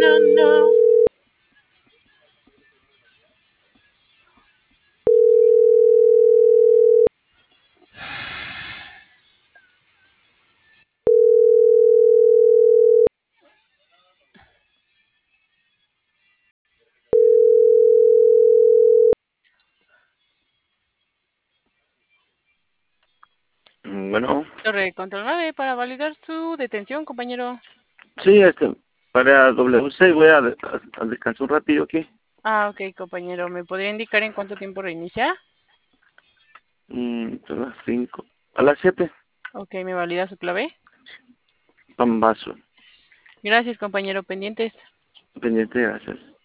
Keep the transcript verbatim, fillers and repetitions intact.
no, no. Mm, Bueno, Torre control nueve para validar su detención, compañero. sí, este, para W seis voy a, de- a, a descansar un ratillo aquí. Ah, ok, compañero. ¿Me podría indicar en cuánto tiempo reinicia? Mm, son las cinco. A las siete, Ok, ¿me valida su clave? pambazo. Gracias, compañero. Pendientes. Pendiente, gracias.